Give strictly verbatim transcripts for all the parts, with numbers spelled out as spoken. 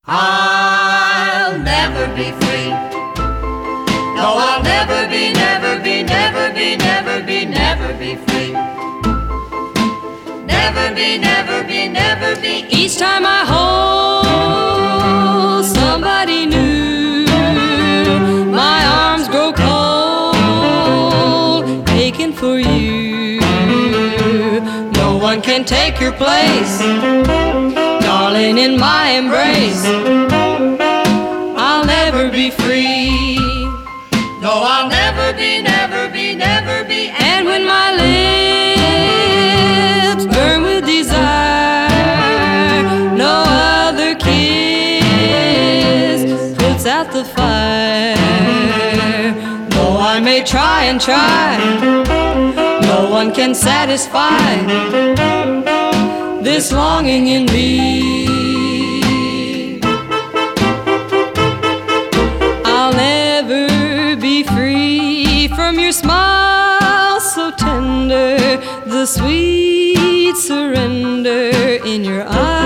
I'll never be free. No, I'll never be, never be, never be, never be, never be free. Never be, never be, never be. Each time I hold somebody new, my arms grow cold, aching for you. No one can take your place, darling, in my embrace. I'll never be free. No, I'll never be, never be, never be. And when my lips burn with desire, no other kiss puts out the fire. Though I may try and try, no one can satisfy this longing in me. I'll never be free from your smile so tender, the sweet surrender in your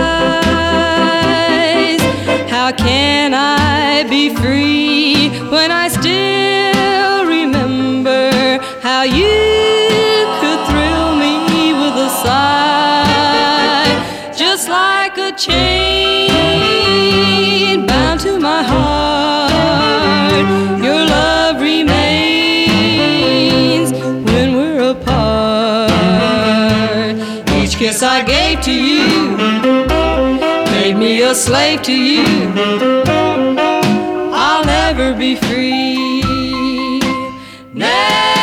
eyes. How can I be free when I still remember how you could thrill me with a sigh, just like a chain bound to my heart. Your love remains when we're apart. Each kiss I gave to you made me a slave to you. I'll never be free. Never